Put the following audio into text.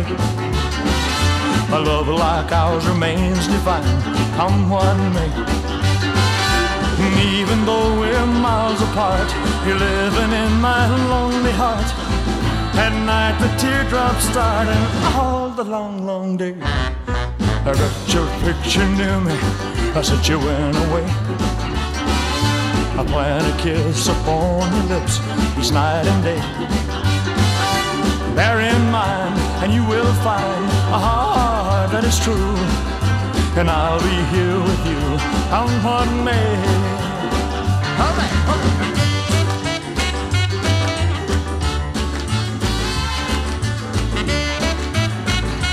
me. A love like ours remains divine, come what may. Even though we're miles apart, you're living in my lonely heart. At night the teardrops start, and all the long, long day I got your picture near me since you went away. I plant a kiss upon your lips each night and day. Bear in mind, and you will find a heart that is true, and I'll be here with you, come what may. All right, all right.